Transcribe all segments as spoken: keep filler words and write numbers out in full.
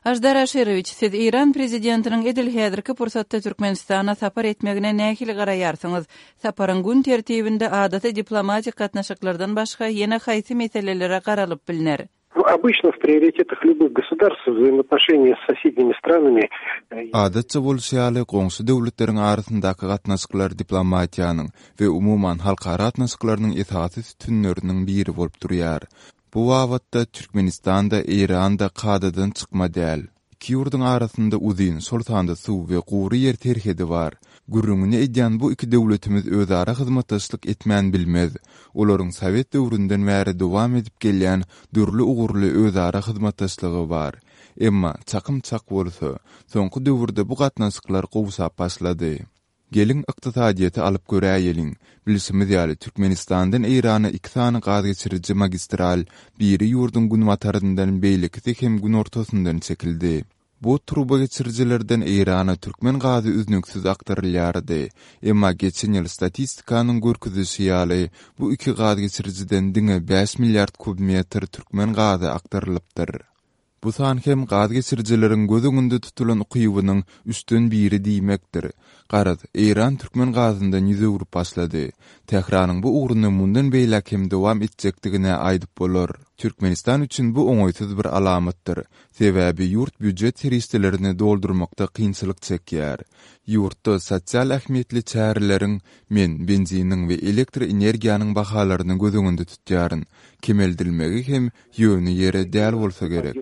Ajdar Aşerovich, siz İran prezidentinin edil häzirki pursatda Türkmenistana sapar etmegine nähili garaýarsyňyz? Saparyň gün tertibinde adaty diplomatik gatnaşyklardan başga ýene haýsy meselelere garalyp biliner? Обычно в приоритетах любых государств взаимоотношения с соседними странами. Adatça bolşýaly goňşy döwletleriň arasyndaky gatnaşyklar diplomatiýanyň we umuman halkara gatnaşyklarynyň esasy tünleriniň biri bolup durýar. Bu wagtda Türkmenistanda, Iranda kadadan çykma däl. İki ýurdun arasynda uzyn, sultanda suw we gury ýer terhedi bar. Gürrüňini edýän bu iki döwletimiz özara hyzmatdaşlyk etmän bilmez. Olaryň Sowet döwründen bäri dowam edip gelýän dürli ugurly özara hyzmatdaşlygy bar. Emma çakym-çak bolsa, soňky döwürde bu gatnaşyklar gowsap başlady. Gelin iqtisadiýaty alyp göräýeliň. Bilsimiz ýaly Türkmenistandan Irana iki sany gaz geçirici magistral, biri ýurdun gün wataryndan beýleki hem gün ortasyndan çekildi. Bu truba geçiricilerden Irana Türkmen gazy üznüksiz aktarylýardy. Emma geçen ýyl statistikanyň görkezişi ýaly bu iki gaz geçiriciden diňe beş milliard kubmetr Türkmen gazy aktarylypdyr. Bu san hem gaz geçiricileriň gözüňünde tutulan ukybynyň üstün biri diýmekdir. Garaz, Iran Türkmen gazyndan ýüze urup başlady. Tehranyň bu uğruny mundan beýlek hem dowam etjekdigine aýdyp bolar. Türkmenistan üçin bu oňoýsuz bir alamatdyr. Sebäbi ýurt büdjet serişdelerini doldurmakda kynçylyk çekýär. Ýurtda sosial ähmiýetli çäreleriň, men benziniň we elektr energiýanyň bahalaryny gözüňünde tutýaryn. Kemeldilmegi hem ýöni ýere däl bolsa gerek.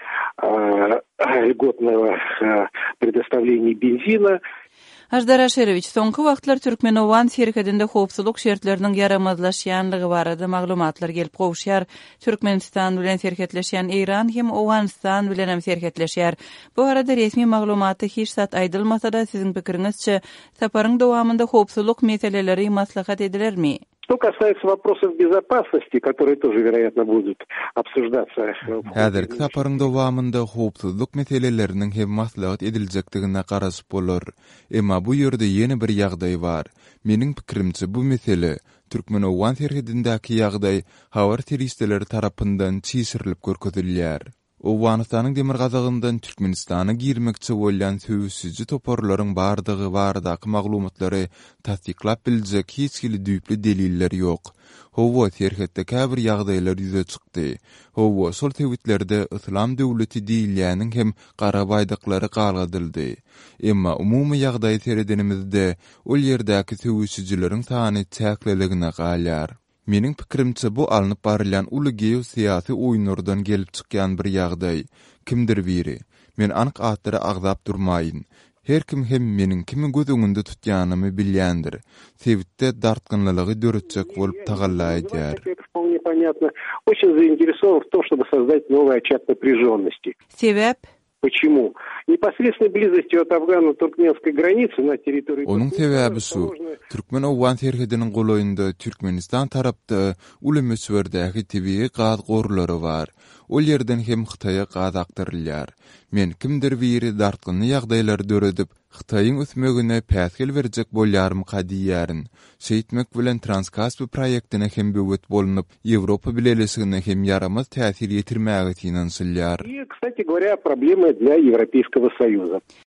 Льготного предоставления бензина. Ajdar Aşerovich, soňky wagtlar Türkmenowan şerkedinde howpsuzlyk şertleriniň yaramazlaşýanlygy barada maglumatlar gelip gowşýar. Türkmenistan bilen şerketleşýän Iran hem Owganistan bilen hem şerketleşýär. Bu arada resmi maglumaty hiç zat aýdylmasa-da siziň pikiриňizçe saparyň dowamında howpsuzlyk meseleleri maslahat edilermi? Что касается вопросов безопасности, которые тоже, вероятно, будут обсуждаться. Häzirki saparyň dowamında howpsuzlyk meseleleriniň hem maslahat ediljekdigine garaşyp bolar. Emma bu ýerde ýene bir ýagdaý bar. Meniň pikirimçe bu mesele Türkmenowan terhedindäki ýagdaý hawar teristleri tarapyndan çyşyrylyp görkezilýär. Owganystanyň demir gazagyndan Türkmenistana girmekçi bolýan söwüsüji toporlaryň bardygy bardaky maglumatlary tasdiklap biljek hiç kili düýpli deliller ýok. Howa terhetde käbir ýagdaýlar ýüze çykdy. Howa sol tewitlerde Islam döwleti diýilýäniň hem garabaýdaklary galgadyldy. Emma umumy ýagdaý seredenimizde ol ýerdäki söwüsijileriň sany çäkleligine galýar. Meniň pikirimçe bu alınıp barylýan uly geosiýasy oýunlardan gelip çykýan bir ýagdaý. Kimdir biri? Men anyk atlary agzap durmaýyn. Her kim hem meniň kimi gözüňünde tutýanymy bilýändir. Sewitde dartgynlylygy döretjek bolup tagallaýar. Понятно. Очень заинтересован в том, чтобы создать новый очаг напряженности. Себеп? Почему? Непосредственной близостью от афгано-туркменской границы на территории... Onun sebäbi şu, Türkmen-Owgan terhediniň golaýynda Türkmenistan tarapda uly möswerdäki tebii gaz gorulary bar. Ol ýerden hem Hytaýa gaz aktarylýar. Men kimdir biri dartgynly ýagdaýlar döredip, Hytaýyň üsmegine päsgel berjek bolýarmy diýýärin. Şeýtmek bilen Transkaspi proýektine hem böwet bolunyp, Ýewropa bileşigine hem yaramaz täsir ýetirmäge tinanşylýar. И, кстати говоря, проблемы для Европейского Союза.